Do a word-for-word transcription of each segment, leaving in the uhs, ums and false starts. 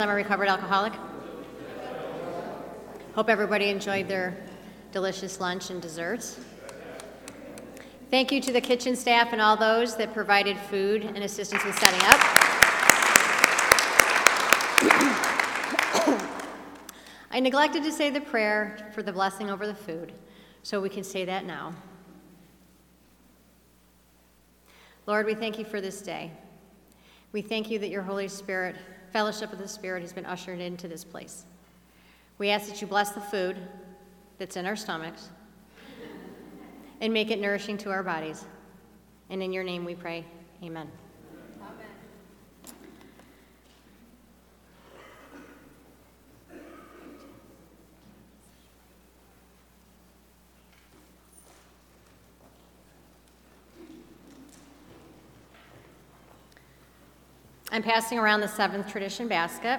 I'm a recovered alcoholic. Hope everybody enjoyed their delicious lunch and desserts. Thank you to the kitchen staff and all those that provided food and assistance with setting up. I neglected to say the prayer for the blessing over the food, so we can say that now. Lord, we thank you for this day. We thank you that your Holy Spirit, fellowship of the Spirit, has been ushered into this place. We ask that you bless the food that's in our stomachs and make it nourishing to our bodies. And in your name we pray, amen. Amen. I'm passing around the seventh tradition basket.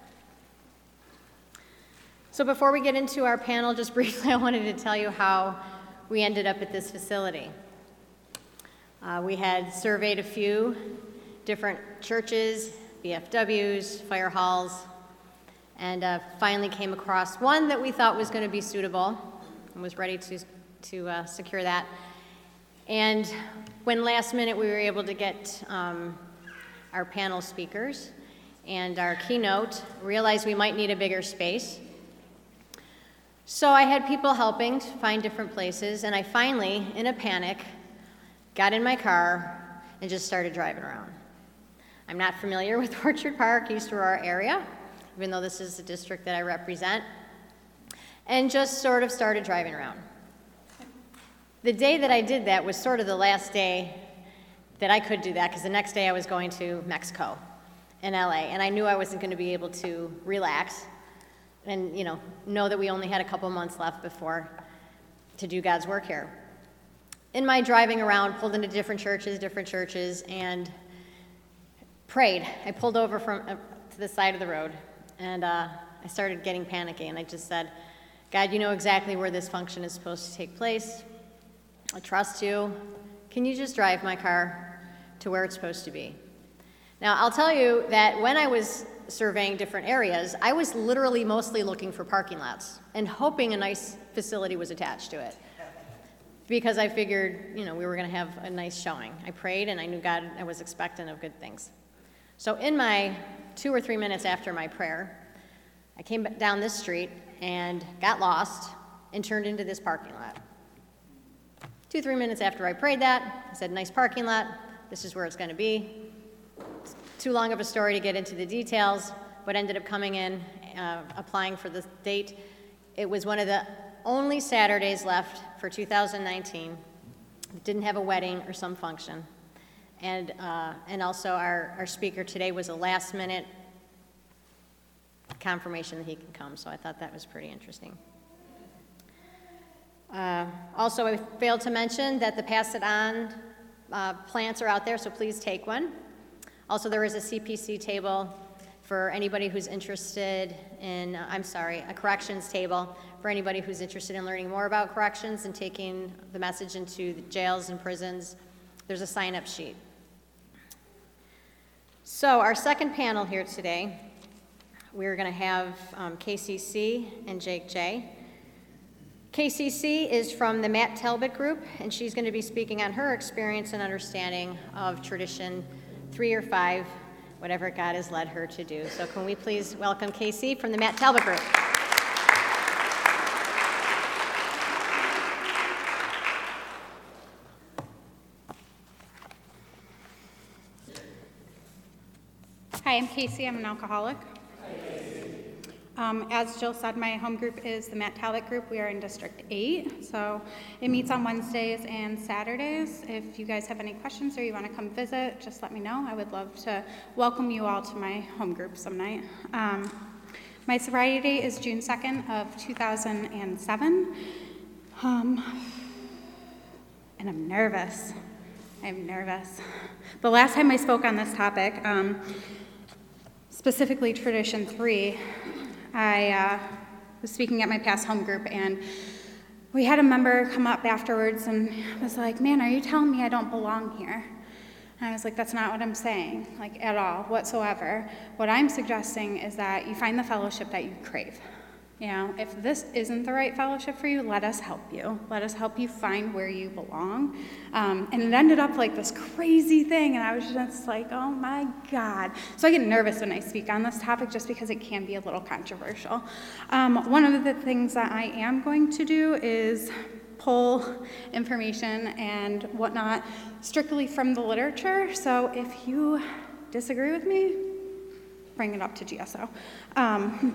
So before we get into our panel, just briefly, I wanted to tell you how we ended up at this facility. Uh, we had surveyed a few different churches, B F Ws, fire halls, and uh, finally came across one that we thought was going to be suitable and was ready to, to uh, secure that. And when last minute we were able to get um, our panel speakers and our keynote, realized we might need a bigger space. So I had people helping to find different places, and I finally, in a panic, got in my car and just started driving around. I'm not familiar with Orchard Park, East Aurora area, even though this is the district that I represent, and just sort of started driving around. The day that I did that was sort of the last day that I could do that, because the next day I was going to Mexico and L A, and I knew I wasn't going to be able to relax and, you know, know that we only had a couple months left before to do God's work here. In my driving around, pulled into different churches, different churches, and prayed. I pulled over from uh, to the side of the road, and uh, I started getting panicky, and I just said, God, you know exactly where this function is supposed to take place. I trust you. Can you just drive my car to where it's supposed to be? Now, I'll tell you that when I was surveying different areas, I was literally mostly looking for parking lots and hoping a nice facility was attached to it, because I figured, you know, we were going to have a nice showing. I prayed, and I knew God, I was expectant of good things. So in my two or three minutes after my prayer, I came down this street and got lost and turned into this parking lot. Two, three minutes after I prayed that, I said, nice parking lot, this is where it's going to be. It's too long of a story to get into the details, but ended up coming in, uh, applying for the date. It was one of the only Saturdays left for two thousand nineteen. It didn't have a wedding or some function. And uh, and also our, our speaker today was a last minute confirmation that he can come, so I thought that was pretty interesting. Uh, also, I failed to mention that the Pass It On uh, plants are out there, so please take one. Also, there is a C P C table for anybody who's interested in, uh, I'm sorry, a corrections table for anybody who's interested in learning more about corrections and taking the message into the jails and prisons. There's a sign-up sheet. So our second panel here today, we're going to have um, K C C and Jake J. K C C is from the Matt Talbot Group, and she's going to be speaking on her experience and understanding of tradition three or five, whatever God has led her to do. So can we please welcome K C from the Matt Talbot Group. Hi, I'm Casey. I'm an alcoholic. Um, as Jill said, my home group is the Matt Talbot Group. We are in District eight, so it meets on Wednesdays and Saturdays. If you guys have any questions or you want to come visit, just let me know. I would love to welcome you all to my home group some night. Um, my sobriety date is June second of two thousand seven, um, and I'm nervous. I'm nervous. The last time I spoke on this topic, um, specifically Tradition three, I uh, was speaking at my past home group, and we had a member come up afterwards and was like, man, are you telling me I don't belong here? And I was like, that's not what I'm saying, like at all, whatsoever. What I'm suggesting is that you find the fellowship that you crave. You know, if this isn't the right fellowship for you, let us help you. Let us help you find where you belong. Um, and it ended up like this crazy thing, and I was just like, oh my God. So I get nervous when I speak on this topic just because it can be a little controversial. Um, one of the things that I am going to do is pull information and whatnot strictly from the literature. So if you disagree with me, bring it up to G S O. Um,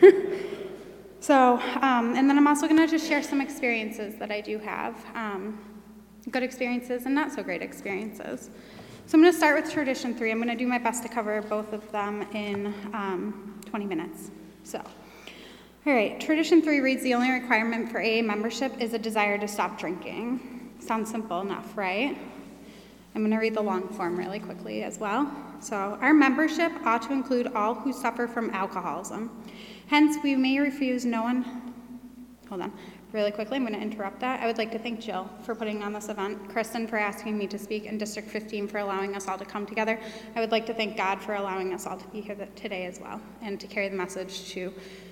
So, um, and then I'm also going to just share some experiences that I do have, um, good experiences and not so great experiences. So I'm going to start with tradition three. I'm going to do my best to cover both of them in um, twenty minutes. So, all right, tradition three reads, the only requirement for A A membership is a desire to stop drinking. Sounds simple enough, right? I'm going to read the long form really quickly as well. So, our membership ought to include all who suffer from alcoholism. Hence, we may refuse no one, hold on, really quickly, I'm going to interrupt that. I would like to thank Jill for putting on this event, Kristen for asking me to speak, and District fifteen for allowing us all to come together. I would like to thank God for allowing us all to be here today as well, and to carry the message to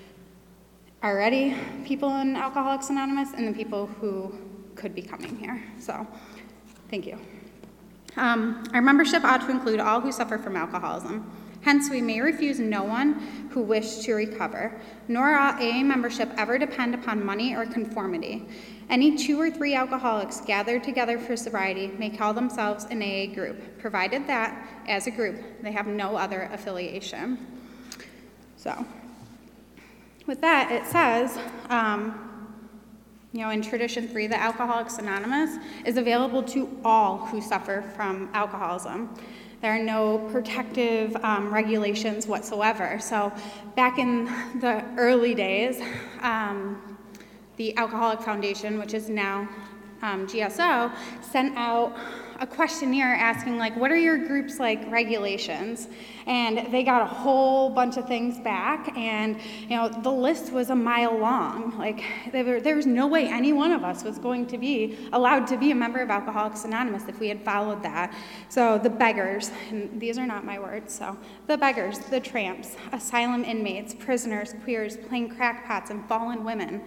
already people in Alcoholics Anonymous and the people who could be coming here. So, thank you. Um, our membership ought to include all who suffer from alcoholism. Hence, we may refuse no one who wish to recover, nor ought A A membership ever depend upon money or conformity. Any two or three alcoholics gathered together for sobriety may call themselves an A A group, provided that, as a group, they have no other affiliation. So, with that, it says, um, you know, in Tradition three, that Alcoholics Anonymous is available to all who suffer from alcoholism. There are no protective um, regulations whatsoever. So back in the early days, um, the Alcoholic Foundation, which is now um, G S O, sent out a questionnaire asking, like, what are your group's, like, regulations? And they got a whole bunch of things back, and, you know, the list was a mile long. Like, there, were, there was no way any one of us was going to be allowed to be a member of Alcoholics Anonymous if we had followed that. So the beggars, and these are not my words, so the beggars, the tramps, asylum inmates, prisoners, queers, plain crackpots, and fallen women.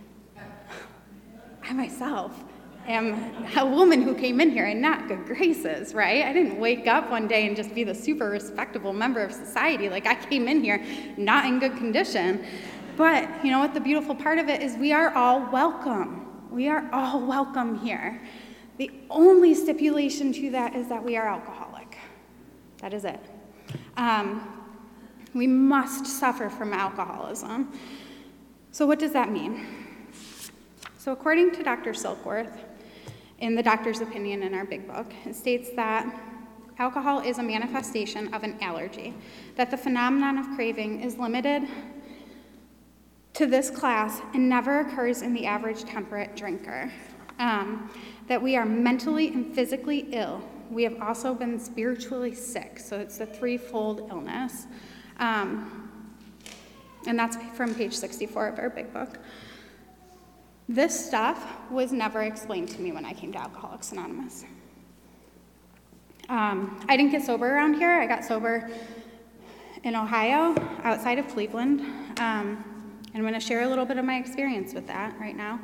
I myself am a woman who came in here in not good graces, right? I didn't wake up one day and just be the super respectable member of society. Like, I came in here not in good condition. But you know what? The beautiful part of it is we are all welcome. We are all welcome here. The only stipulation to that is that we are alcoholic. That is it. Um, we must suffer from alcoholism. So what does that mean? So according to Doctor Silkworth, in the doctor's opinion in our big book, it states that alcohol is a manifestation of an allergy, that the phenomenon of craving is limited to this class and never occurs in the average temperate drinker, um, that we are mentally and physically ill. We have also been spiritually sick, so it's a threefold illness. Um, and that's from page sixty-four of our big book. This stuff was never explained to me when I came to Alcoholics Anonymous. Um, I didn't get sober around here. I got sober in Ohio, outside of Cleveland. Um, and I'm going to share a little bit of my experience with that right now.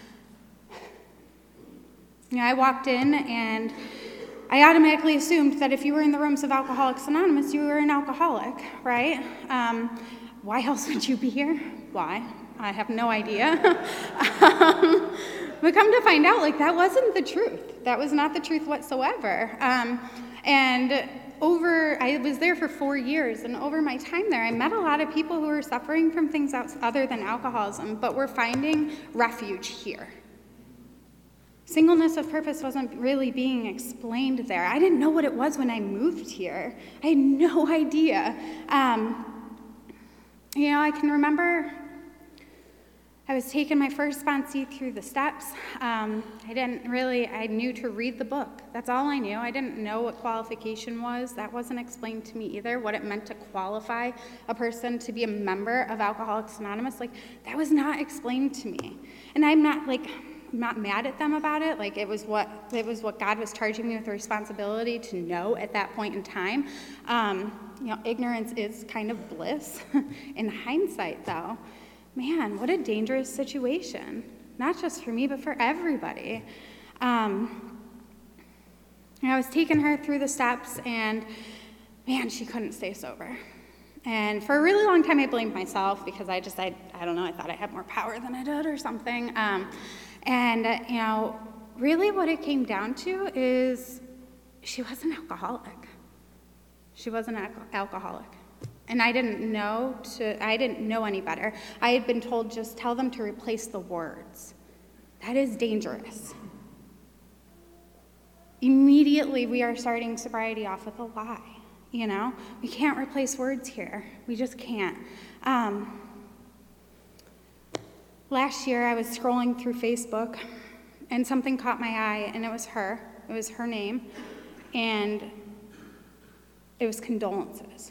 You know, I walked in and I automatically assumed that if you were in the rooms of Alcoholics Anonymous, you were an alcoholic, right? Um, why else would you be here? Why? I have no idea. um, but come to find out, like, that wasn't the truth. That was not the truth whatsoever. Um, and over, I was there for four years, and over my time there, I met a lot of people who were suffering from things other than alcoholism, but were finding refuge here. Singleness of purpose wasn't really being explained there. I didn't know what it was when I moved here. I had no idea. Um, you know, I can remember I was taking my first sponsee through the steps. Um, I didn't really, I knew to read the book. That's all I knew. I didn't know what qualification was. That wasn't explained to me either, what it meant to qualify a person to be a member of Alcoholics Anonymous. Like, that was not explained to me. And I'm not, like, I'm not mad at them about it. Like, it was what it was what God was charging me with the responsibility to know at that point in time. Um, you know, ignorance is kind of bliss. In hindsight, though, man, what a dangerous situation. Not just for me, but for everybody. Um, and I was taking her through the steps, and man, she couldn't stay sober. And for a really long time, I blamed myself because I just, I, I don't know, I thought I had more power than I did or something. Um, and, uh, you know, really what it came down to is she was an alcoholic. She was an al- alcoholic. And I didn't know to, I didn't know any better. I had been told, just tell them to replace the words. That is dangerous. Immediately, we are starting sobriety off with a lie. You know, we can't replace words here. We just can't. Um, last year, I was scrolling through Facebook, and something caught my eye, and it was her. It was her name, and it was condolences.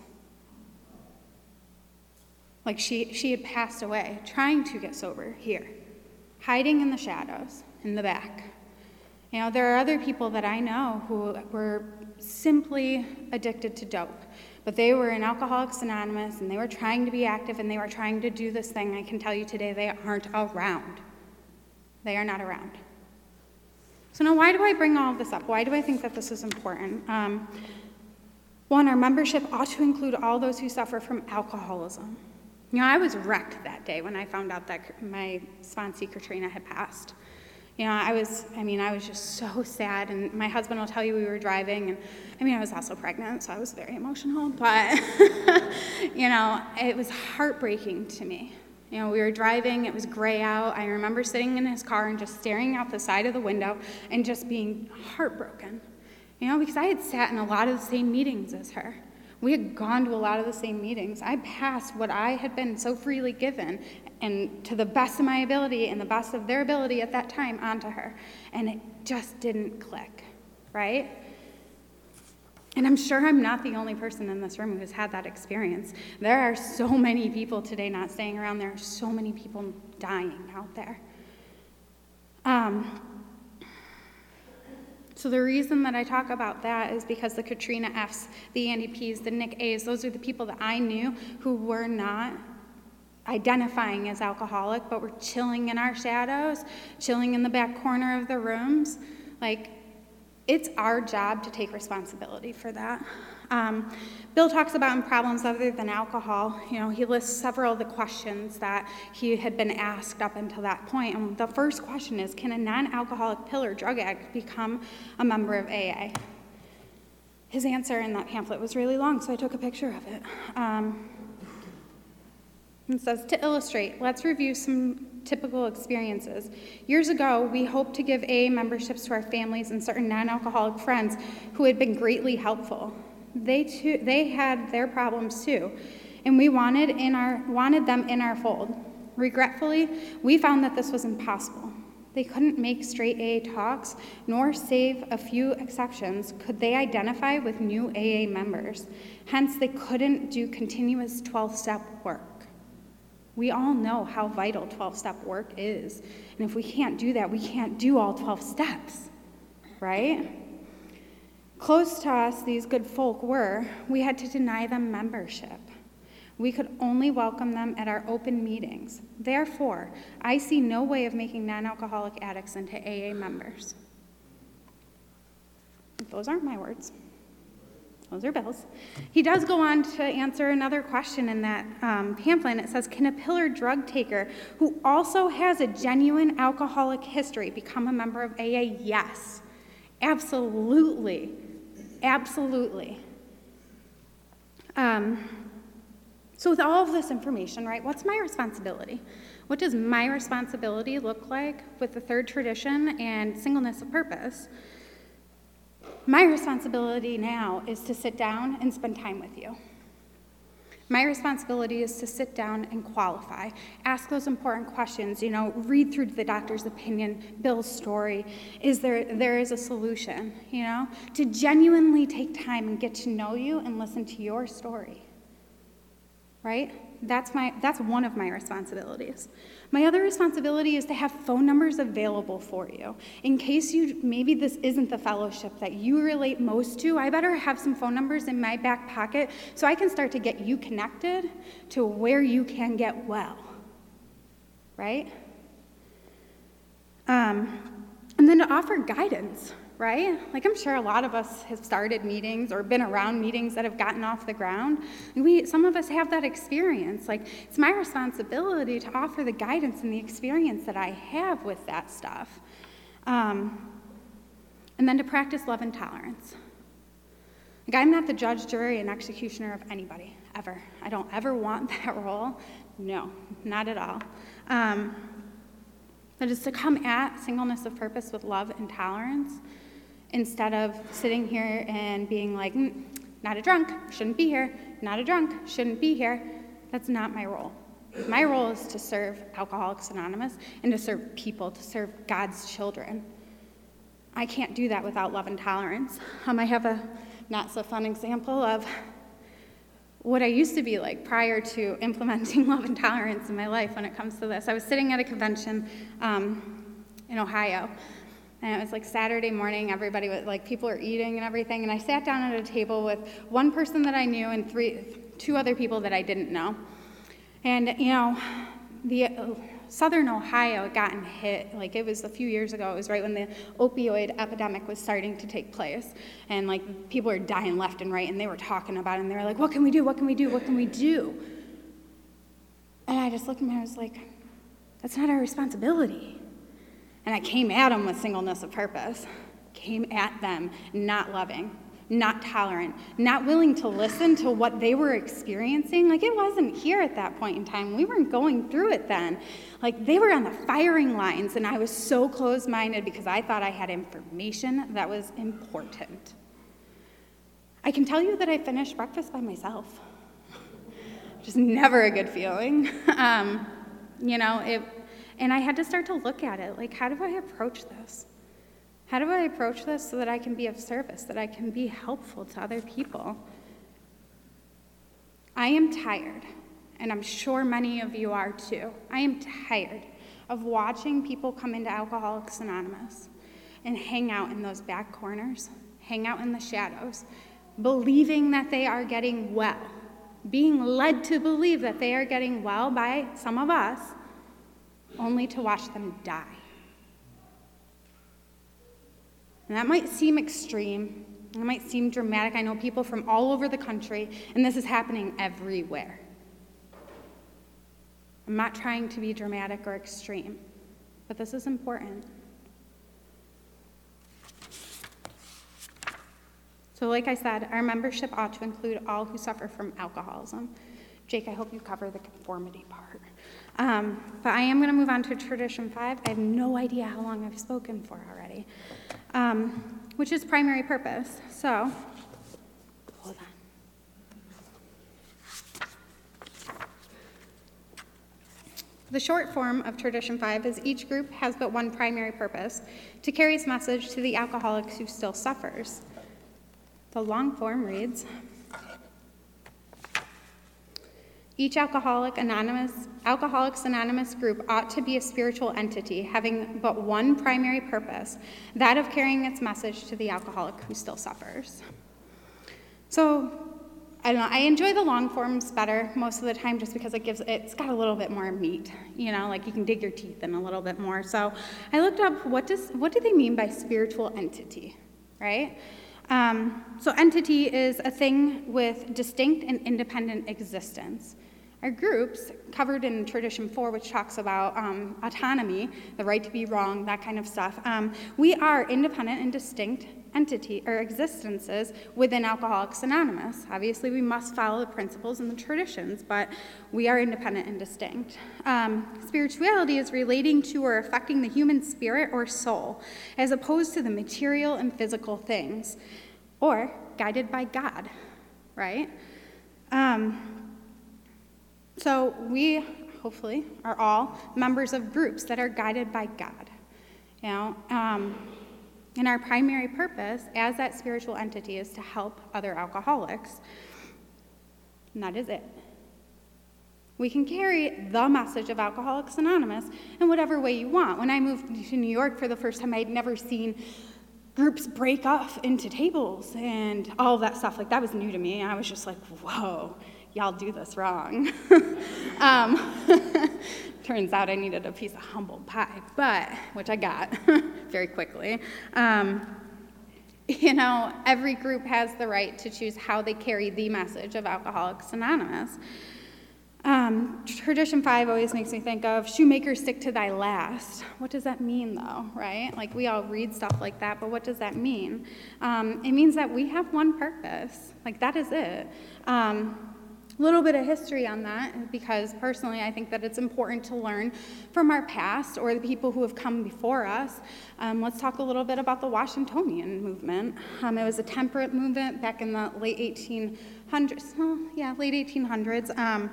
Like she, she had passed away, trying to get sober here, hiding in the shadows, in the back. You know, there are other people that I know who were simply addicted to dope, but they were in Alcoholics Anonymous, and they were trying to be active, and they were trying to do this thing. I can tell you today, they aren't around. They are not around. So now, why do I bring all of this up? Why do I think that this is important? Um, one, our membership ought to include all those who suffer from alcoholism. You know, I was wrecked that day when I found out that my sponsee, Katrina, had passed. You know, I was, I mean, I was just so sad, and my husband will tell you we were driving, and I mean, I was also pregnant, so I was very emotional, but, you know, it was heartbreaking to me. You know, we were driving, it was gray out. I remember sitting in his car and just staring out the side of the window and just being heartbroken, you know, because I had sat in a lot of the same meetings as her. We had gone to a lot of the same meetings. I passed what I had been so freely given, and to the best of my ability and the best of their ability at that time, onto her. And it just didn't click, right? And I'm sure I'm not the only person in this room who has had that experience. There are so many people today not staying around. There are so many people dying out there. Um, so the reason that I talk about that is because the Katrina F's, the Andy P's, the Nick A's, those are the people that I knew who were not identifying as alcoholic, but were chilling in our shadows, chilling in the back corner of the rooms. Like, it's our job to take responsibility for that. Um, Bill talks about in Problems Other Than Alcohol, you know, he lists several of the questions that he had been asked up until that point. And the first question is, can a non-alcoholic pill or drug addict become a member of A A? His answer in that pamphlet was really long, so I took a picture of it. Um, It says, to illustrate, let's review some typical experiences. Years ago, we hoped to give A A memberships to our families and certain non-alcoholic friends who had been greatly helpful. They too, they had their problems too, and we wanted in our wanted them in our fold. Regretfully, we found that this was impossible. They couldn't make straight A A talks, nor, save a few exceptions, could they identify with new A A members. Hence, they couldn't do continuous twelve-step work. We all know how vital twelve-step work is. And if we can't do that, we can't do all twelve steps, right? Close to us, these good folk were, we had to deny them membership. We could only welcome them at our open meetings. Therefore, I see no way of making non-alcoholic addicts into A A members. Those aren't my words. Those are Bill's. He does go on to answer another question in that um, pamphlet, and it says, can a pill or drug taker who also has a genuine alcoholic history become a member of A A? Yes, absolutely, absolutely. Um, so with all of this information, right, what's my responsibility? What does my responsibility look like with the third tradition and singleness of purpose? My responsibility now is to sit down and spend time with you. My responsibility is to sit down and qualify, ask those important questions, you know, read through the doctor's opinion, Bill's story. Is there, there is a solution, you know, to genuinely take time and get to know you and listen to your story, right? That's my that's one of my responsibilities. My other responsibility is to have phone numbers available for you. In case you maybe this isn't the fellowship that you relate most to, I better have some phone numbers in my back pocket so I can start to get you connected to where you can get well. Right? Um, and then to offer guidance, right? Like I'm sure a lot of us have started meetings or been around meetings that have gotten off the ground. We, some of us have that experience. Like it's my responsibility to offer the guidance and the experience that I have with that stuff. Um, and then to practice love and tolerance. Like I'm not the judge, jury, and executioner of anybody, ever. I don't ever want that role. No, not at all. Um, but it's to come at singleness of purpose with love and tolerance, instead of sitting here and being like, mm, not a drunk, shouldn't be here, not a drunk, shouldn't be here. That's not my role. My role is to serve Alcoholics Anonymous and to serve people, to serve God's children. I can't do that without love and tolerance. Um, I have a not so fun example of what I used to be like prior to implementing love and tolerance in my life when it comes to this. I was sitting at a convention um, in Ohio. And it was like Saturday morning, everybody was like, people were eating and everything. And I sat down at a table with one person that I knew and three, two other people that I didn't know. And, you know, the uh, Southern Ohio had gotten hit, like it was a few years ago. It was right when the opioid epidemic was starting to take place. And like people were dying left and right and they were talking about it and they were like, what can we do? What can we do? What can we do? And I just looked at them and I was like, that's not our responsibility. And I came at them with singleness of purpose, came at them not loving, not tolerant, not willing to listen to what they were experiencing. Like it wasn't here at that point in time. We weren't going through it then. Like they were on the firing lines and I was so closed-minded because I thought I had information that was important. I can tell you that I finished breakfast by myself, which is never a good feeling. um, you know, it. And I had to start to look at it, like, how do I approach this? How do I approach this so that I can be of service, that I can be helpful to other people? I am tired, and I'm sure many of you are too. I am tired of watching people come into Alcoholics Anonymous and hang out in those back corners, hang out in the shadows, believing that they are getting well, being led to believe that they are getting well by some of us, only to watch them die. And that might seem extreme, it might seem dramatic. I know people from all over the country, and this is happening everywhere. I'm not trying to be dramatic or extreme, but this is important. So like I said, our membership ought to include all who suffer from alcoholism. Jake, I hope you cover the conformity part. Um, but I am going to move on to tradition five. I have no idea how long I've spoken for already, um, which is primary purpose. So, hold on. The short form of tradition five is each group has but one primary purpose, to carry its message to the alcoholic who still suffers. The long form reads, each Alcoholic Anonymous, Alcoholics Anonymous group ought to be a spiritual entity having but one primary purpose, that of carrying its message to the alcoholic who still suffers. So, I don't know, I enjoy the long forms better most of the time just because it gives, it's got a little bit more meat, you know, like you can dig your teeth in a little bit more. So I looked up what does, what do they mean by spiritual entity, right? Um, so entity is a thing with distinct and independent existence. Our groups, covered in Tradition four, which talks about um, autonomy, the right to be wrong, that kind of stuff, um, we are independent and distinct entity or existences within Alcoholics Anonymous. Obviously, we must follow the principles and the traditions, but we are independent and distinct. Um, spirituality is relating to or affecting the human spirit or soul, as opposed to the material and physical things, or guided by God, right? Um, so we, hopefully, are all members of groups that are guided by God, you know? Um, And our primary purpose as that spiritual entity is to help other alcoholics. And that is it. We can carry the message of Alcoholics Anonymous in whatever way you want. When I moved to New York for the first time, I had never seen groups break off into tables and all of that stuff. Like, that was new to me. I was just like, whoa, y'all do this wrong. um, turns out I needed a piece of humble pie, but, which I got very quickly. Um, you know, every group has the right to choose how they carry the message of Alcoholics Anonymous. Um, tradition five always makes me think of shoemaker stick to thy last. What does that mean, though, right? Like, we all read stuff like that, but what does that mean? Um, it means that we have one purpose. Like, that is it. Um, a little bit of history on that, because personally I think that it's important to learn from our past or the people who have come before us. Um, let's talk a little bit about the Washingtonian movement. Um, it was a temperate movement back in the late eighteen hundreds, well, yeah, late eighteen hundreds. Um,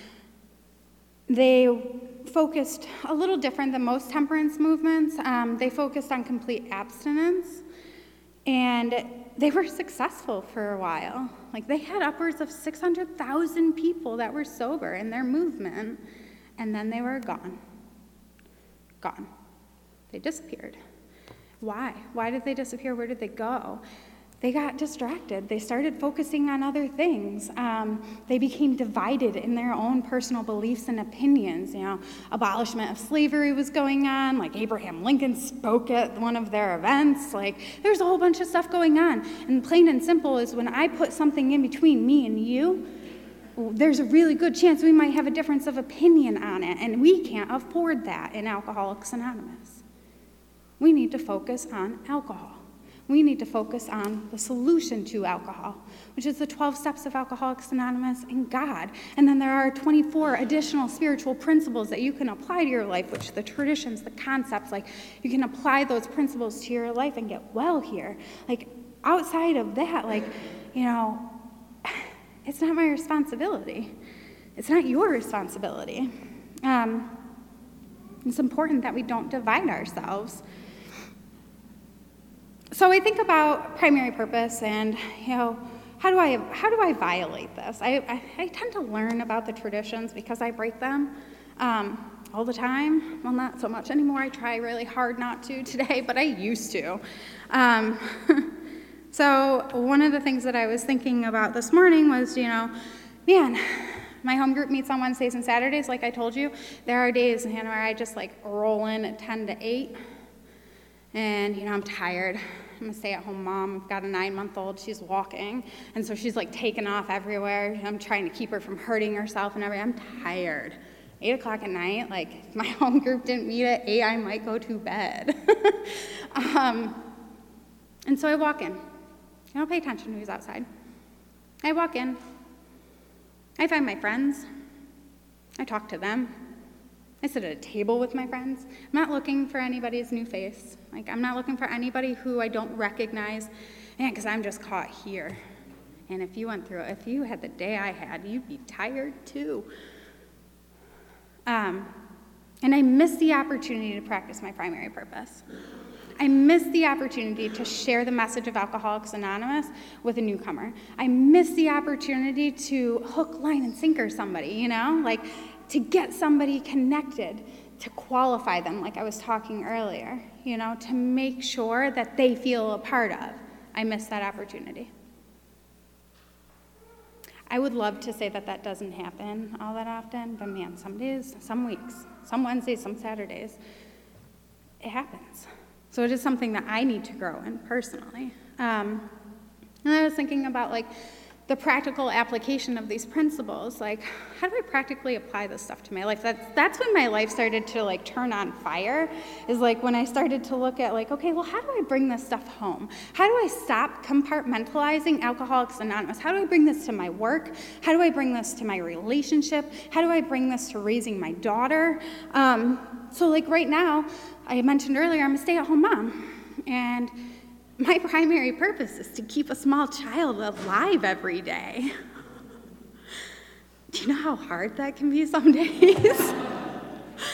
They focused a little different than most temperance movements. Um, they focused on complete abstinence, and they were successful for a while. Like, they had upwards of six hundred thousand people that were sober in their movement, and then they were gone. Gone. They disappeared. Why? Why did they disappear? Where did they go? They got distracted. They started focusing on other things. Um, they became divided in their own personal beliefs and opinions. You know, abolishment of slavery was going on. Like, Abraham Lincoln spoke at one of their events. Like, there's a whole bunch of stuff going on. And plain and simple is, when I put something in between me and you, there's a really good chance we might have a difference of opinion on it, and we can't afford that in Alcoholics Anonymous. We need to focus on alcohol. We need to focus on the solution to alcohol, which is the twelve steps of Alcoholics Anonymous and God. And then there are twenty-four additional spiritual principles that you can apply to your life, which the traditions, the concepts, like, you can apply those principles to your life and get well here. Like, outside of that, like, you know, it's not my responsibility. It's not your responsibility. Um, it's important that we don't divide ourselves. So I think about primary purpose and, you know, how do I how do I violate this? I, I, I tend to learn about the traditions because I break them um, all the time. Well, not so much anymore. I try really hard not to today, but I used to. Um, so one of the things that I was thinking about this morning was, you know, man, my home group meets on Wednesdays and Saturdays, like I told you. There are days, Hannah, where I just like roll in at ten to eight. And, you know, I'm tired. I'm a stay-at-home mom. I've got a nine-month-old. She's walking. And so she's, like, taking off everywhere. I'm trying to keep her from hurting herself and everything. I'm tired. eight o'clock at night, like, if my home group didn't meet at eight, I might go to bed. um, and so I walk in. I don't pay attention to who's outside. I walk in. I find my friends. I talk to them. I sit at a table with my friends. I'm not looking for anybody's new face. Like, I'm not looking for anybody who I don't recognize, man, because I'm just caught here. And if you went through it, if you had the day I had, you'd be tired too. Um, and I miss the opportunity to practice my primary purpose. I miss the opportunity to share the message of Alcoholics Anonymous with a newcomer. I miss the opportunity to hook, line, and sinker somebody, you know? Like, to get somebody connected, to qualify them, like I was talking earlier, you know, to make sure that they feel a part of. I miss that opportunity. I would love to say that that doesn't happen all that often, but man, some days, some weeks, some Wednesdays, some Saturdays, it happens. So it is something that I need to grow in personally. Um, and I was thinking about, like, the practical application of these principles. Like, how do I practically apply this stuff to my life? That's, that's when my life started to, like, turn on fire, is, like, when I started to look at, like, okay, well, how do I bring this stuff home? How do I stop compartmentalizing Alcoholics Anonymous? How do I bring this to my work? How do I bring this to my relationship? How do I bring this to raising my daughter? Um, so, like, right now, I mentioned earlier, I'm a stay-at-home mom, and my primary purpose is to keep a small child alive every day. Do you know how hard that can be some days?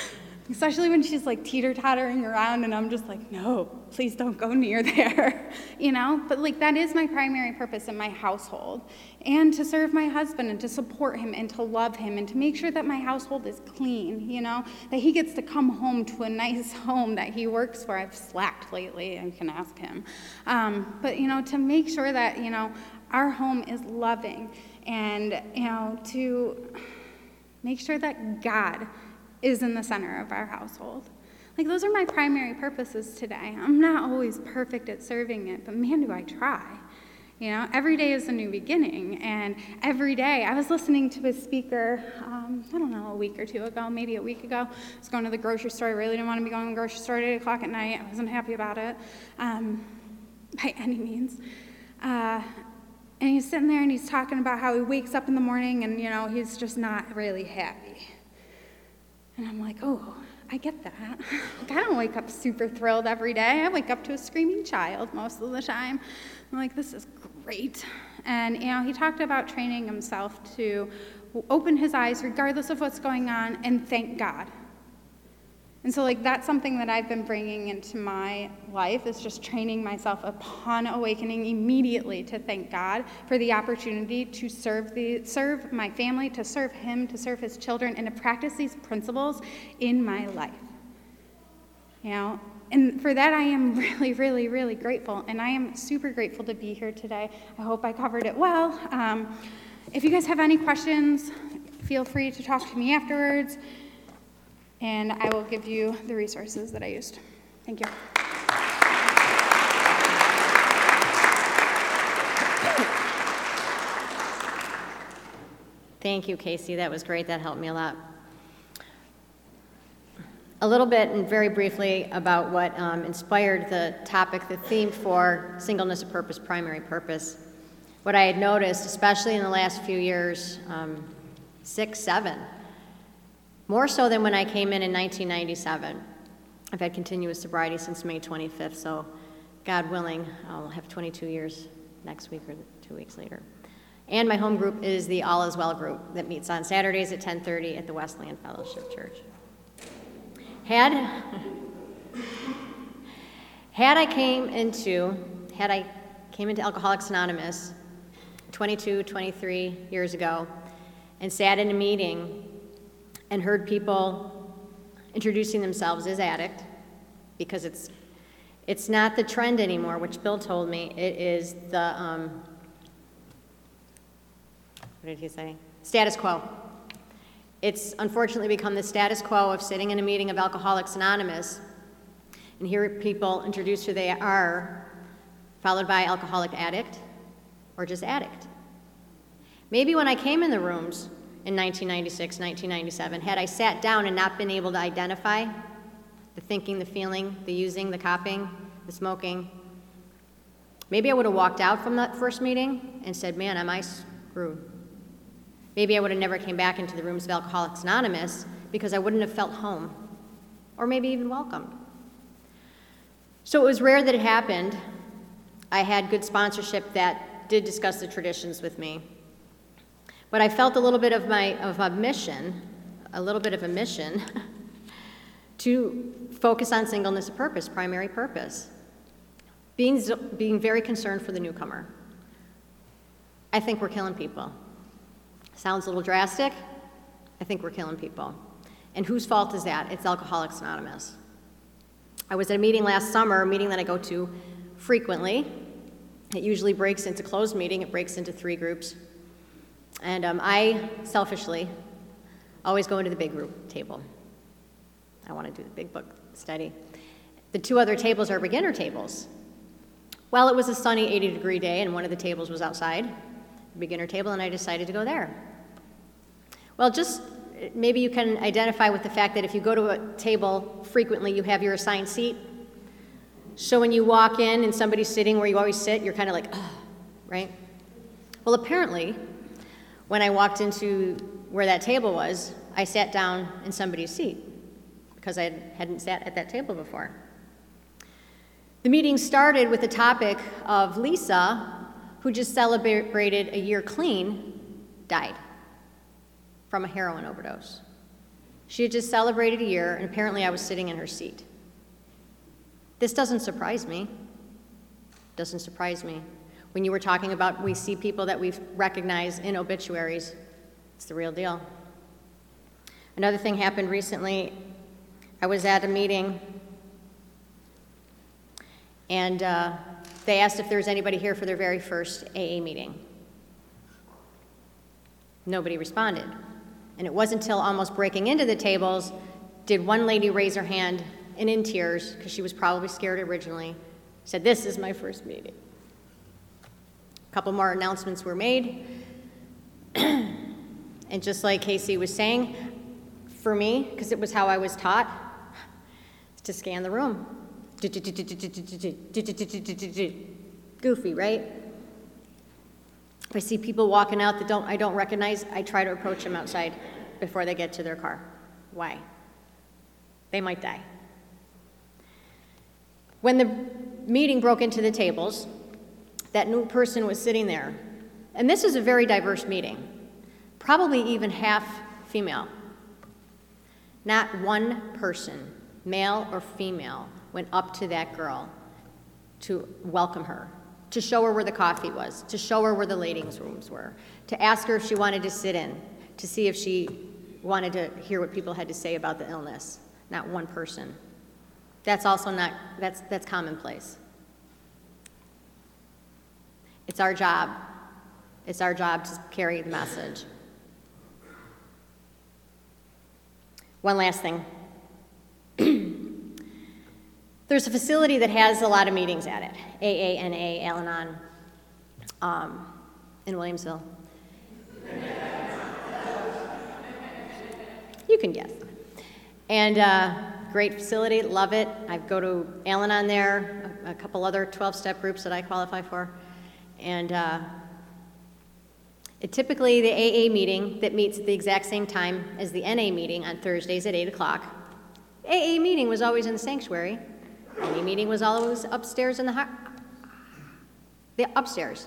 especially when she's like teeter-tottering around and I'm just like, no, please don't go near there, you know? But like that is my primary purpose in my household, and to serve my husband and to support him and to love him and to make sure that my household is clean, you know? That he gets to come home to a nice home that he works for. I've slacked lately, I can ask him. Um, but, you know, to make sure that, you know, our home is loving, and, you know, to make sure that God is in the center of our household. Like, those are my primary purposes today. I'm not always perfect at serving it, but man, do I try. You know, every day is a new beginning, and every day, I was listening to a speaker, um, I don't know, a week or two ago, maybe a week ago. I was going to the grocery store. I really didn't want to be going to the grocery store at eight o'clock at night. I wasn't happy about it, um, by any means. Uh, and he's sitting there, and he's talking about how he wakes up in the morning, and, you know, he's just not really happy. And I'm like, oh, I get that. Like, I don't wake up super thrilled every day. I wake up to a screaming child most of the time. I'm like, this is great. And, you know, he talked about training himself to open his eyes regardless of what's going on and thank God. And so, like, that's something that I've been bringing into my life, is just training myself upon awakening immediately to thank God for the opportunity to serve the serve my family, to serve him, to serve his children, and to practice these principles in my life. You know, and for that I am really, really, really grateful, and I am super grateful to be here today. I hope I covered it well. Um, if you guys have any questions, feel free to talk to me afterwards, and I will give you the resources that I used. Thank you. Thank you, Casey. That was great. That helped me a lot. A little bit and very briefly about what um, inspired the topic, the theme for singleness of purpose, primary purpose. What I had noticed, especially in the last few years, um, six, seven, more so than when I came in in nineteen ninety-seven. I've had continuous sobriety since May twenty-fifth, so God willing, I'll have twenty-two years next week or two weeks later. And my home group is the All Is Well group that meets on Saturdays at ten thirty at the Wesleyan Fellowship Church. Had, had I came into, had I came into Alcoholics Anonymous twenty-two, twenty-three years ago and sat in a meeting and heard people introducing themselves as addict, because it's it's not the trend anymore, which Bill told me. It is the, um, what did he say? Status quo. It's unfortunately become the status quo of sitting in a meeting of Alcoholics Anonymous and hear people introduce who they are, followed by alcoholic addict or just addict. Maybe when I came in the rooms in nineteen ninety-six, nineteen ninety-seven, had I sat down and not been able to identify the thinking, the feeling, the using, the copying, the smoking, maybe I would have walked out from that first meeting and said, man, am I screwed? Maybe I would have never came back into the rooms of Alcoholics Anonymous because I wouldn't have felt home, or maybe even welcomed. So it was rare that it happened. I had good sponsorship that did discuss the traditions with me. But I felt a little bit of my of a mission, a little bit of a mission to focus on singleness of purpose, primary purpose. Being, being very concerned for the newcomer. I think we're killing people. Sounds a little drastic. I think we're killing people. And whose fault is that? It's Alcoholics Anonymous. I was at a meeting last summer, a meeting that I go to frequently. It usually breaks into closed meeting. It breaks into three groups. And um, I, selfishly, always go into the big group table. I want to do the big book study. The two other tables are beginner tables. Well, it was a sunny eighty degree day, and one of the tables was outside, the beginner table, and I decided to go there. Well, just maybe you can identify with the fact that if you go to a table frequently, you have your assigned seat. So when you walk in and somebody's sitting where you always sit, you're kind of like, ugh, right? Well, apparently, when I walked into where that table was, I sat down in somebody's seat because I hadn't sat at that table before. The meeting started with the topic of Lisa, who just celebrated a year clean, died from a heroin overdose. She had just celebrated a year, and apparently I was sitting in her seat. This doesn't surprise me. Doesn't surprise me. When you were talking about we see people that we recognize in obituaries, it's the real deal. Another thing happened recently. I was at a meeting, and uh, they asked if there was anybody here for their very first A A meeting. Nobody responded. And it wasn't until almost breaking into the tables did one lady raise her hand and in tears, because she was probably scared originally, said, "This is my first meeting." A couple more announcements were made. And just like Casey was saying, for me, because it was how I was taught, to scan the room. Goofy, right? If I see people walking out that don't, I don't recognize, I try to approach them outside before they get to their car. Why? They might die. When the meeting broke into the tables, that new person was sitting there. And this is a very diverse meeting, probably even half female. Not one person, male or female, went up to that girl to welcome her, to show her where the coffee was, to show her where the ladies' rooms were, to ask her if she wanted to sit in, to see if she wanted to hear what people had to say about the illness. Not one person. That's also not, that's, that's commonplace. It's our job. It's our job to carry the message. One last thing. There's a facility that has a lot of meetings at it, A A N A, Al-Anon, um, in Williamsville. You can guess. And uh, great facility, love it. I go to Al-Anon there, a, a couple other twelve-step groups that I qualify for. And uh, it typically, the A A meeting that meets at the exact same time as the N A meeting on Thursdays at eight o'clock. A A meeting was always in the sanctuary. N A meeting was always upstairs in the, ha- the upstairs.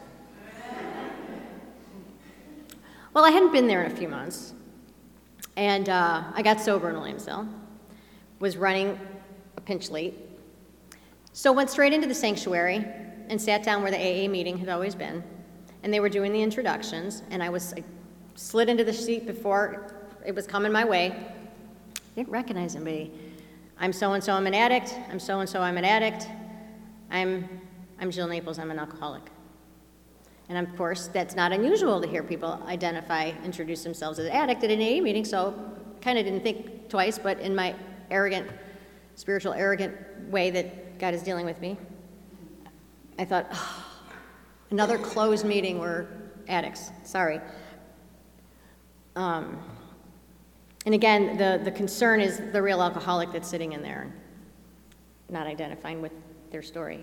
Well, I hadn't been there in a few months. And uh, I got sober in Williamsville, was running a pinch late. So went straight into the sanctuary and sat down where the A A meeting had always been. And they were doing the introductions, and I was I slid into the seat before it was coming my way. Didn't recognize anybody. I'm so-and-so, I'm an addict. I'm so-and-so, I'm an addict. I'm, I'm Jill Naples, I'm an alcoholic. And of course, that's not unusual to hear people identify, introduce themselves as an addict at an A A meeting, so kind of didn't think twice, but in my arrogant, spiritual, arrogant way that God is dealing with me, I thought, oh, another closed meeting where addicts, sorry. Um, and again, the, the concern is the real alcoholic that's sitting in there, not identifying with their story.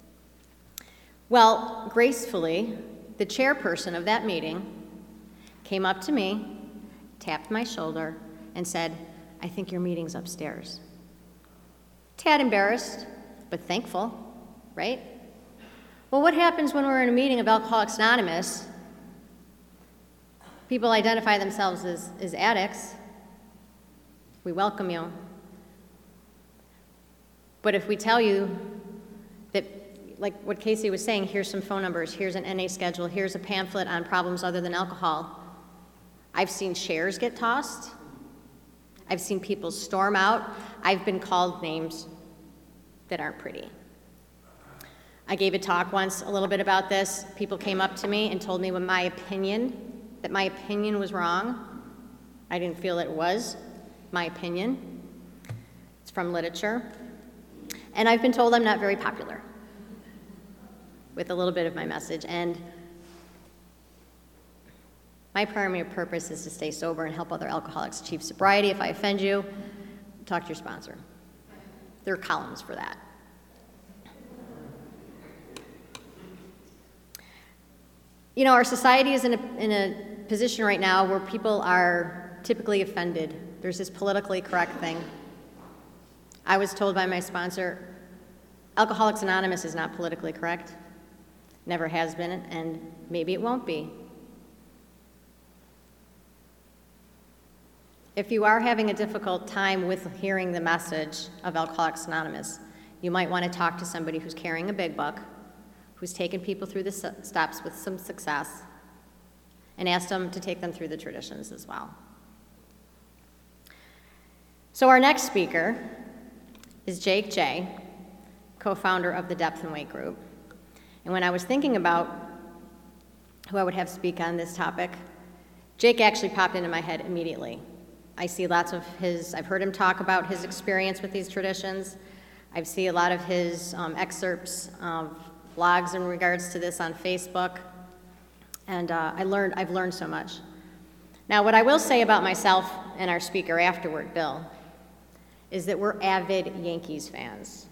Well, gracefully, the chairperson of that meeting came up to me, tapped my shoulder, and said, "I think your meeting's upstairs." Tad embarrassed, but thankful, right? Well, what happens when we're in a meeting of Alcoholics Anonymous? People identify themselves as, as addicts. We welcome you. But if we tell you that, like what Casey was saying, here's some phone numbers, here's an N A schedule, here's a pamphlet on problems other than alcohol. I've seen chairs get tossed. I've seen people storm out. I've been called names that aren't pretty. I gave a talk once a little bit about this. People came up to me and told me when my opinion, that my opinion was wrong. I didn't feel it was my opinion. It's from literature. And I've been told I'm not very popular with a little bit of my message. And my primary purpose is to stay sober and help other alcoholics achieve sobriety. If I offend you, talk to your sponsor. There are columns for that. You know, our society is in a, in a position right now where people are typically offended. There's this politically correct thing. I was told by my sponsor, Alcoholics Anonymous is not politically correct. Never has been, and maybe it won't be. If you are having a difficult time with hearing the message of Alcoholics Anonymous, you might want to talk to somebody who's carrying a big book, who's taken people through the steps with some success, and ask them to take them through the traditions as well. So our next speaker is Jake J., co-founder of the Depth and Weight Group. And when I was thinking about who I would have speak on this topic, Jake actually popped into my head immediately. I see lots of his, I've heard him talk about his experience with these traditions. I see a lot of his um, excerpts of blogs in regards to this on Facebook. And uh, I learned, I've learned so much. Now, what I will say about myself and our speaker afterward, Bill, is that we're avid Yankees fans.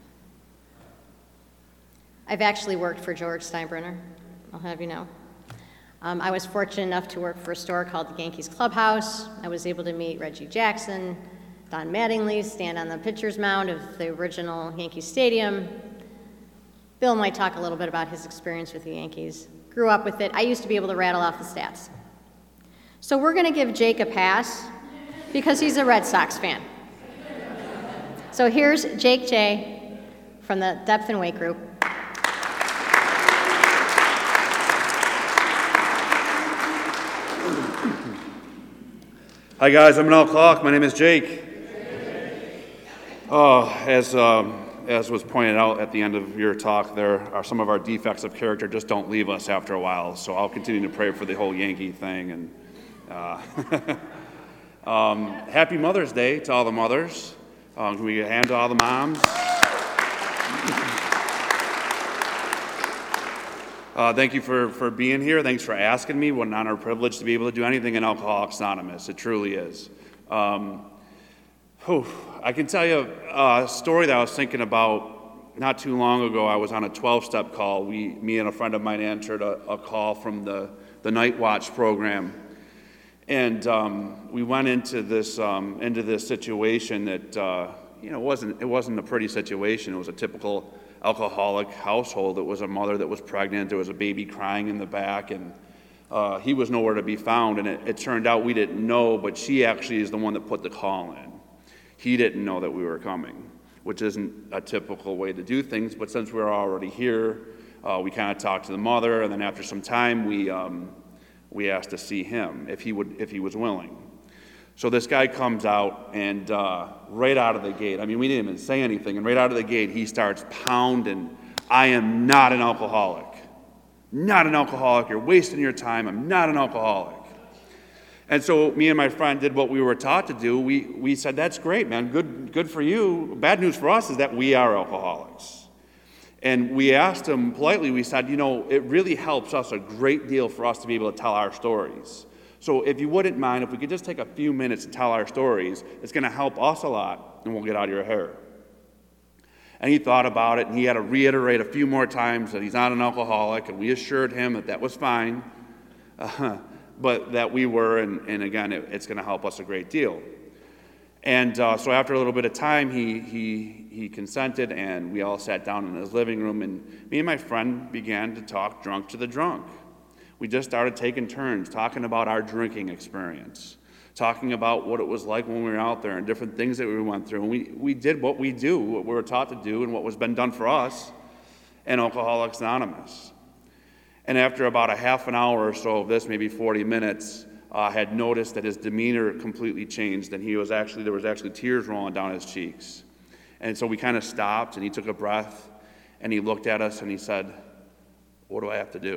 I've actually worked for George Steinbrenner, I'll have you know. Um, I was fortunate enough to work for a store called the Yankees Clubhouse. I was able to meet Reggie Jackson, Don Mattingly, stand on the pitcher's mound of the original Yankee Stadium. Bill might talk a little bit about his experience with the Yankees. Grew up with it. I used to be able to rattle off the stats. So we're going to give Jake a pass because he's a Red Sox fan. So here's Jake J. from the Depth and Weight Group. Hi guys, I'm an alcoholic. My name is Jake. Oh, as um, as was pointed out at the end of your talk, there are some of our defects of character just don't leave us after a while. So I'll continue to pray for the whole Yankee thing. And uh, um, happy Mother's Day to all the mothers. Um, can we get a hand to all the moms? Uh, thank you for, for being here. Thanks for asking me. What an honor and privilege to be able to do anything in Alcoholics Anonymous. It truly is. Um, whew, I can tell you a story that I was thinking about not too long ago. I was on a twelve-step call. We, me and a friend of mine answered a, a call from the, the Night Watch program. And um, we went into this um, into this situation that uh, you know wasn't it wasn't a pretty situation. It was a typical alcoholic household. It was a mother that was pregnant. There was a baby crying in the back, and uh, he was nowhere to be found. And it, it turned out we didn't know, but she actually is the one that put the call in. He didn't know that we were coming, which isn't a typical way to do things. But since we were already here, uh, we kind of talked to the mother, and then after some time, we um, we asked to see him if he would if he was willing. So this guy comes out, and uh, right out of the gate, I mean, we didn't even say anything, and right out of the gate, he starts pounding, I am not an alcoholic. Not an alcoholic. You're wasting your time. I'm not an alcoholic. And so me and my friend did what we were taught to do. We, we said, that's great, man. Good, good for you. Bad news for us is that we are alcoholics. And we asked him politely, we said, you know, it really helps us a great deal for us to be able to tell our stories. So if you wouldn't mind, if we could just take a few minutes to tell our stories, it's going to help us a lot, and we'll get out of your hair. And he thought about it, and he had to reiterate a few more times that he's not an alcoholic, and we assured him that that was fine, uh, but that we were, and, and again, it, it's going to help us a great deal. And uh, so after a little bit of time, he, he, he consented, and we all sat down in his living room, and me and my friend began to talk drunk to the drunk. We just started taking turns, talking about our drinking experience, talking about what it was like when we were out there and different things that we went through. And we, we did what we do, what we were taught to do, and what was been done for us in Alcoholics Anonymous. And after about a half an hour or so of this, maybe forty minutes, I uh, had noticed that his demeanor completely changed, and he was actually, there was actually tears rolling down his cheeks. And so we kind of stopped, and he took a breath, and he looked at us, and he said, what do I have to do?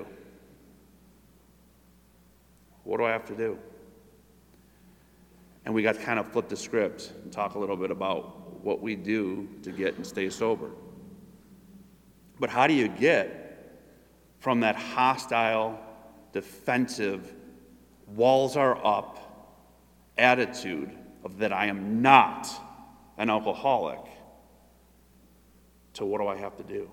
What do I have to do? And we got to kind of flip the script and talk a little bit about what we do to get and stay sober. But how do you get from that hostile, defensive, walls are up attitude of that I am not an alcoholic to what do I have to do?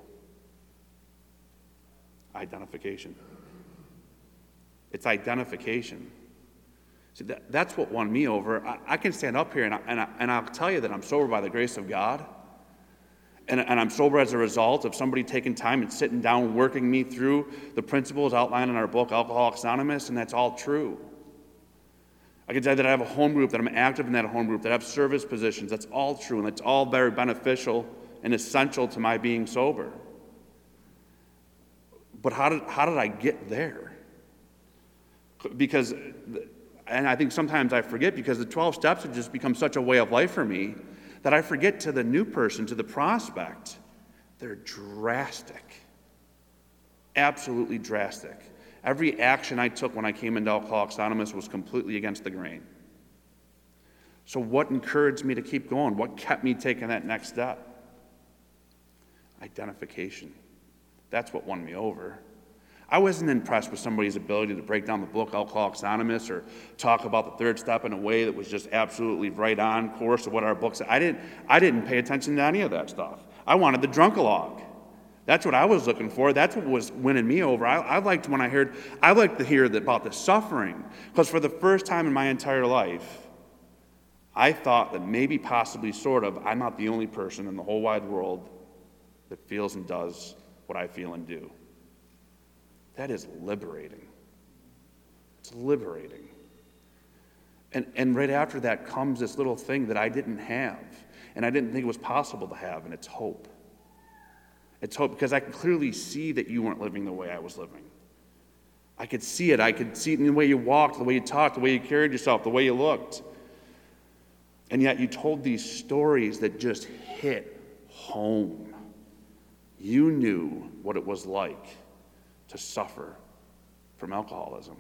Identification. It's identification. See, that, that's what won me over. I, I can stand up here and, I, and, I, and I'll tell you that I'm sober by the grace of God. And, and I'm sober as a result of somebody taking time and sitting down, working me through the principles outlined in our book, Alcoholics Anonymous, and that's all true. I can tell you that I have a home group, that I'm active in that home group, that I have service positions. That's all true, and that's all very beneficial and essential to my being sober. But how did, how did I get there? Because, and I think sometimes I forget, because the twelve steps have just become such a way of life for me that I forget to the new person, to the prospect, they're drastic. Absolutely drastic. Every action I took when I came into Alcoholics Anonymous was completely against the grain. So what encouraged me to keep going? What kept me taking that next step? Identification. That's what won me over. I wasn't impressed with somebody's ability to break down the book Alcoholics Anonymous or talk about the third step in a way that was just absolutely right on course of what our book said. I didn't, I didn't pay attention to any of that stuff. I wanted the drunkalog. That's what I was looking for. That's what was winning me over. I, I liked when I heard, I liked to hear that about the suffering. Because for the first time in my entire life, I thought that maybe, possibly, sort of, I'm not the only person in the whole wide world that feels and does what I feel and do. That is liberating. It's liberating. And, and right after that comes this little thing that I didn't have, and I didn't think it was possible to have, and it's hope. It's hope, because I could clearly see that you weren't living the way I was living. I could see it. I could see it in the way you walked, the way you talked, the way you carried yourself, the way you looked. And yet you told these stories that just hit home. You knew what it was like to suffer from alcoholism.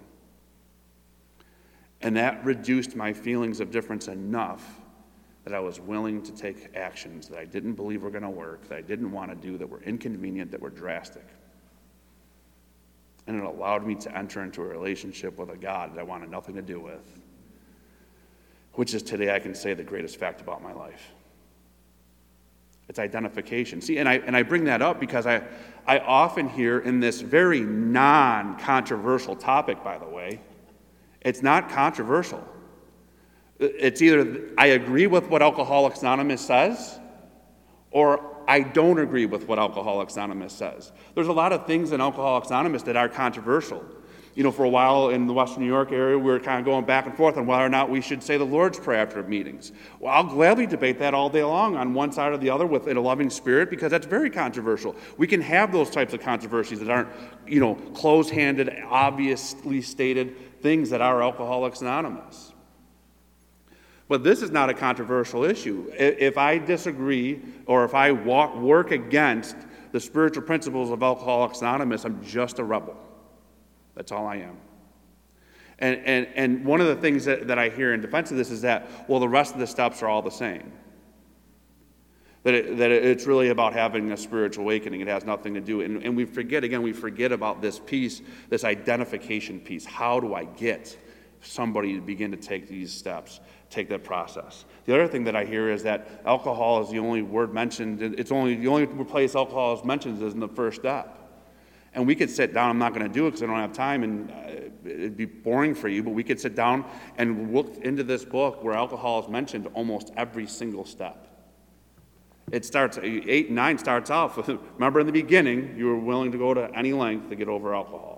And that reduced my feelings of difference enough that I was willing to take actions that I didn't believe were going to work, that I didn't want to do, that were inconvenient, that were drastic. And it allowed me to enter into a relationship with a God that I wanted nothing to do with, which is today I can say the greatest fact about my life. It's identification. See, and I and I bring that up because I, I often hear in this very non-controversial topic, by the way, it's not controversial. It's either I agree with what Alcoholics Anonymous says, or I don't agree with what Alcoholics Anonymous says. There's a lot of things in Alcoholics Anonymous that are controversial. You know, for a while in the Western New York area, we were kind of going back and forth on whether or not we should say the Lord's Prayer after meetings. Well, I'll gladly debate that all day long on one side or the other with in a loving spirit, because that's very controversial. We can have those types of controversies that aren't, you know, close-handed, obviously stated things that are Alcoholics Anonymous. But this is not a controversial issue. If I disagree or if I walk, work against the spiritual principles of Alcoholics Anonymous, I'm just a rebel. That's all I am. And, and, and one of the things that, that I hear in defense of this is that, well, the rest of the steps are all the same. That, it, that it's really about having a spiritual awakening. It has nothing to do. And, and we forget, again, we forget about this piece, this identification piece. How do I get somebody to begin to take these steps, take that process? The other thing that I hear is that alcohol is the only word mentioned. It's only the only place alcohol is mentioned is in the first step. And we could sit down. I'm not going to do it because I don't have time, and uh, it'd be boring for you. But we could sit down and look into this book where alcohol is mentioned almost every single step. It starts eight and nine starts off with, remember in the beginning, you were willing to go to any length to get over alcohol.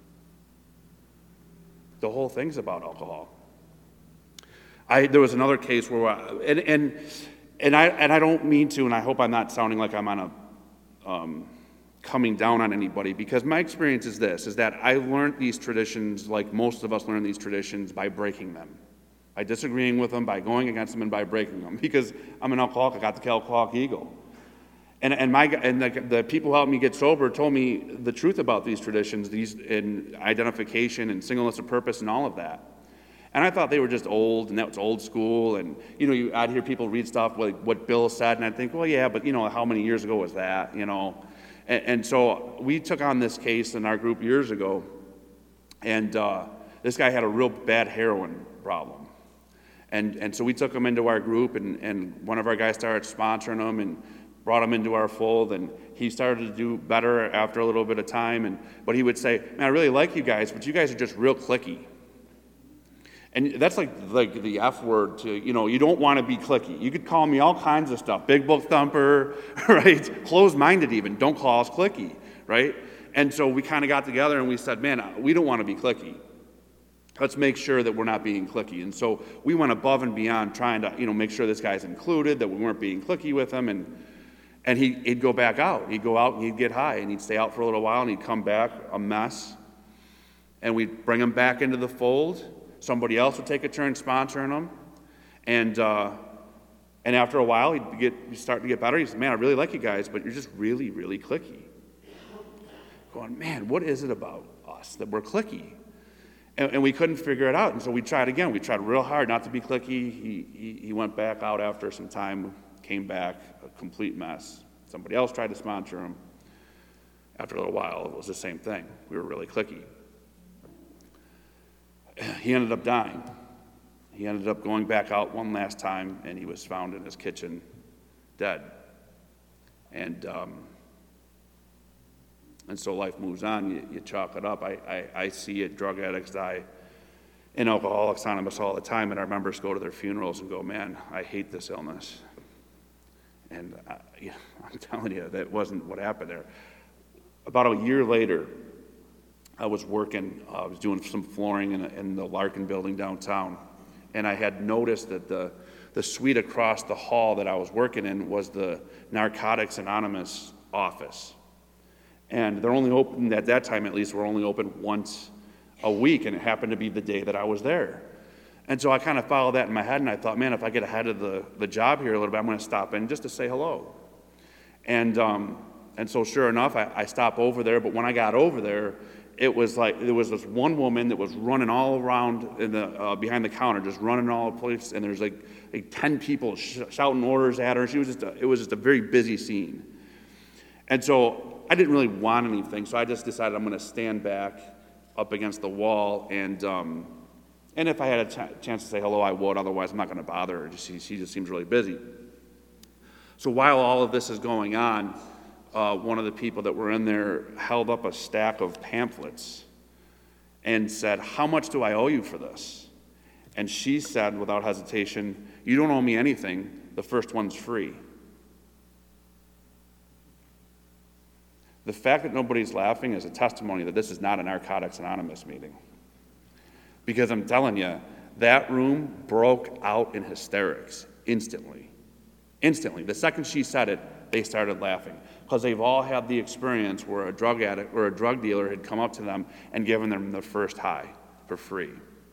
The whole thing's about alcohol. I, there was another case where, I, and and and I and I don't mean to, and I hope I'm not sounding like I'm on a um, coming down on anybody, because my experience is this: is that I learned these traditions, like most of us learn these traditions, by breaking them, by disagreeing with them, by going against them, and by breaking them. Because I'm an alcoholic, I got the alcoholic ego. And and my and the, the people who helped me get sober told me the truth about these traditions, these in identification and singleness of purpose and all of that. And I thought they were just old, and that was old school. And you know, you, I'd hear people read stuff like what Bill said, and I'd think, well, yeah, but you know, how many years ago was that? You know, and, and so we took on this case in our group years ago, and uh, this guy had a real bad heroin problem. And and so we took him into our group, and, and one of our guys started sponsoring him and brought him into our fold, and he started to do better after a little bit of time. And but he would say, man, I really like you guys, but you guys are just real cliquey. And that's like like the F word to, you know, you don't want to be cliquey. You could call me all kinds of stuff, big book thumper, right? Closed-minded even, don't call us cliquey, right? And so we kind of got together and we said, man, we don't want to be cliquey. let's make sure that we're not being cliquey. And so we went above and beyond trying to, you know, make sure this guy's included, that we weren't being cliquey with him. And and he, he'd go back out. He'd go out and he'd get high, and he'd stay out for a little while, and he'd come back a mess. And we'd bring him back into the fold. Somebody else would take a turn sponsoring him. And uh, and after a while, he'd get he'd start to get better. He said, man, I really like you guys, but you're just really, really cliquey. Going, man, what is it about us that we're cliquey? And, and we couldn't figure it out. And so we tried again. We tried real hard not to be cliquey. He, he, he went back out after some time, came back, a complete mess. Somebody else tried to sponsor him. After a little while, it was the same thing. We were really cliquey. He ended up dying. He ended up going back out one last time, and he was found in his kitchen, dead. And um, and so life moves on. You, you chalk it up. I, I, I see it. Drug addicts die in Alcoholics Anonymous all the time, and our members go to their funerals and go, man, I hate this illness. And I, yeah, I'm telling you, that wasn't what happened there. About a year later, I was working, uh, I was doing some flooring in, in the Larkin building downtown, and I had noticed that the, the suite across the hall that I was working in was the Narcotics Anonymous office. And they're only open, at that time at least, were only open once a week, and it happened to be the day that I was there. And so I kind of followed that in my head, and I thought, man, if I get ahead of the, the job here a little bit, I'm going to stop in just to say hello. And um, and so sure enough, I, I stopped over there, but when I got over there, it was like there was this one woman that was running all around in the uh, behind the counter, just running all the place, and there's like like ten people sh- shouting orders at her. She was just a, it was just a very busy scene. And so I didn't really want anything, so I just decided I'm going to stand back up against the wall, and um, and if I had a ch- chance to say hello, I would. Otherwise, I'm not going to bother her. She, she just seems really busy. So while all of this is going on, uh, one of the people that were in there held up a stack of pamphlets and said, how much do I owe you for this? And she said, without hesitation, you don't owe me anything. The first one's free. The fact that nobody's laughing is a testimony that this is not a Narcotics Anonymous meeting. Because I'm telling you, that room broke out in hysterics instantly. Instantly. The second she said it, they started laughing. Because they've all had the experience where a drug addict or a drug dealer had come up to them and given them the first high for free.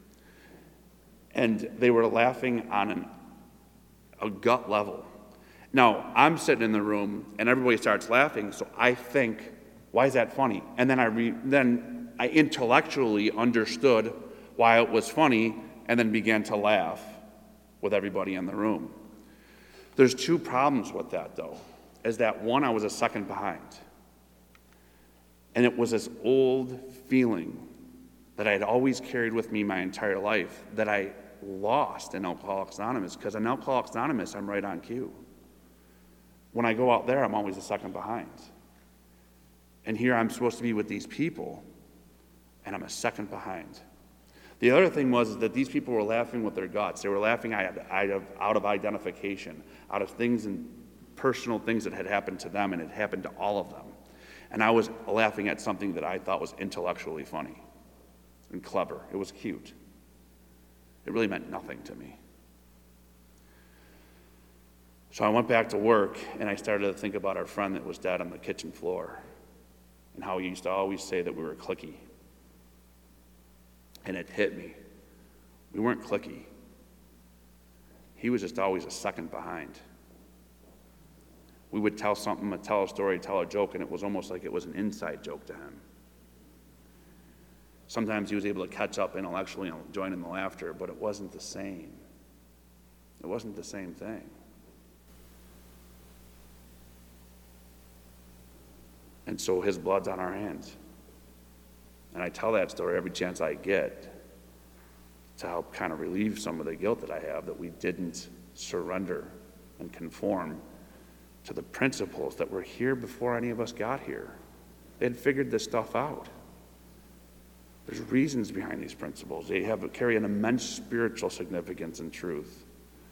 And they were laughing on an, a gut level. Now, I'm sitting in the room, and everybody starts laughing, so I think, why is that funny? And then I re- then I intellectually understood why it was funny, and then began to laugh with everybody in the room. There's two problems with that, though, is that one, I was a second behind. And it was this old feeling that I had always carried with me my entire life that I lost in Alcoholics Anonymous, because in Alcoholics Anonymous, I'm right on cue. When I go out there, I'm always a second behind. And here I'm supposed to be with these people, and I'm a second behind. The other thing was that these people were laughing with their guts. They were laughing out of, out of identification, out of things and personal things that had happened to them, and it happened to all of them. And I was laughing at something that I thought was intellectually funny and clever. It was cute. It really meant nothing to me. So I went back to work, and I started to think about our friend that was dead on the kitchen floor and how he used to always say that we were cliquey. And it hit me. We weren't cliquey. He was just always a second behind. We would tell something, tell a story, tell a joke, and it was almost like it was an inside joke to him. Sometimes he was able to catch up intellectually and join in the laughter, but it wasn't the same. It wasn't the same thing. And so his blood's on our hands. And I tell that story every chance I get to help kind of relieve some of the guilt that I have that we didn't surrender and conform to the principles that were here before any of us got here. They had figured this stuff out. There's reasons behind these principles. They have carry an immense spiritual significance and truth.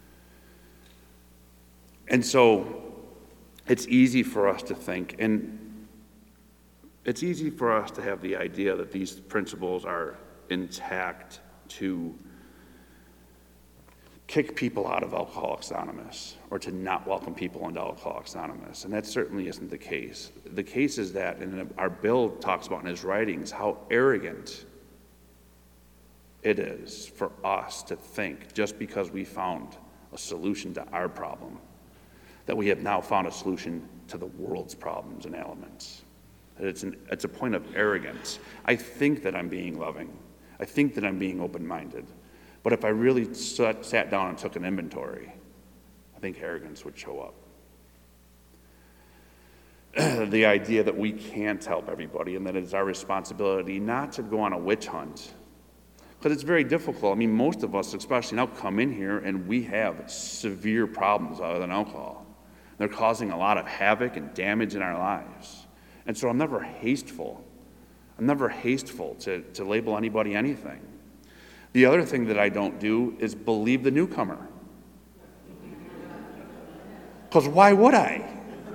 And so it's easy for us to think, and it's easy for us to have the idea that these principles are intact to kick people out of Alcoholics Anonymous or to not welcome people into Alcoholics Anonymous, and that certainly isn't the case. The case is that, and our Bill talks about in his writings, how arrogant it is for us to think just because we found a solution to our problem, that we have now found a solution to the world's problems and ailments. That it's, an, it's a point of arrogance. I think that I'm being loving. I think that I'm being open-minded. But if I really sat, sat down and took an inventory, I think arrogance would show up. The idea that we can't help everybody and that it's our responsibility not to go on a witch hunt. Because it's very difficult. I mean, most of us, especially now, come in here and we have severe problems other than alcohol. They're causing a lot of havoc and damage in our lives. And so I'm never hasteful. I'm never hasteful to, to label anybody anything. The other thing that I don't do is believe the newcomer. Because why would I?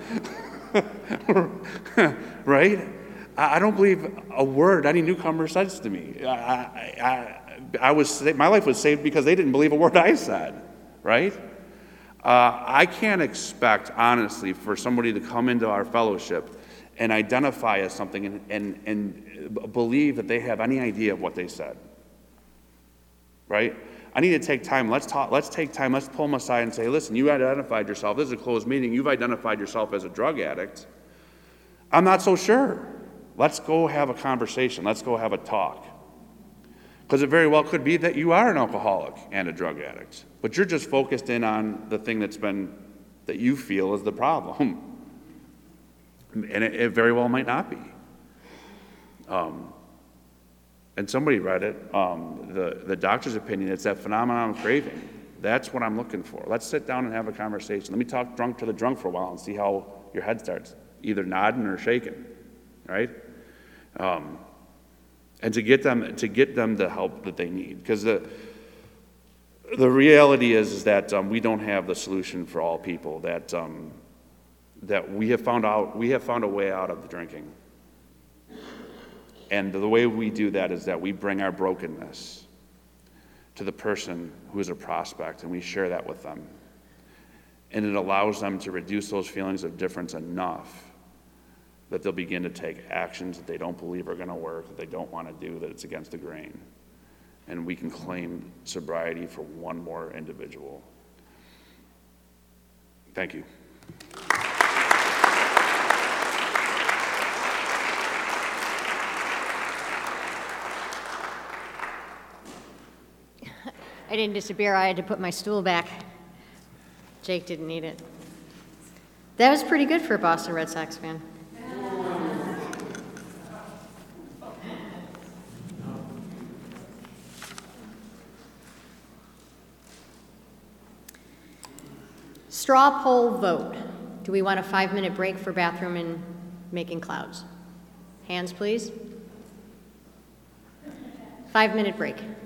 Right? I don't believe a word any newcomer says to me. I, I, I, I was, my life was saved because they didn't believe a word I said, right? Uh, I can't expect, honestly, for somebody to come into our fellowship and identify as something and, and, and believe that they have any idea of what they said, right? I need to take time. Let's talk. Let's take time. Let's pull them aside and say, listen, you identified yourself. This is a closed meeting. You've identified yourself as a drug addict. I'm not so sure. Let's go have a conversation. Let's go have a talk. Because it very well could be that you are an alcoholic and a drug addict, but you're just focused in on the thing that's been, that you feel is the problem. And it, it very well might not be. Um, and somebody read it, um, the, the doctor's opinion, it's that phenomenon of craving. That's what I'm looking for. Let's sit down and have a conversation. Let me talk drunk to the drunk for a while and see how your head starts either nodding or shaking, right? Um, and to get them to get them the help that they need, because the the reality is is that um, we don't have the solution for all people. That um, that we have found out we have found a way out of the drinking, and the way we do that is that we bring our brokenness to the person who is a prospect, and we share that with them, and it allows them to reduce those feelings of difference enough that they'll begin to take actions that they don't believe are going to work, that they don't want to do, that it's against the grain. And we can claim sobriety for one more individual. Thank you. I didn't disappear. I had to put my stool back. Jake didn't need it. That was pretty good for a Boston Red Sox fan. Straw poll vote. Do we want a five-minute break for bathroom and making clouds? Hands, please. Five-minute break.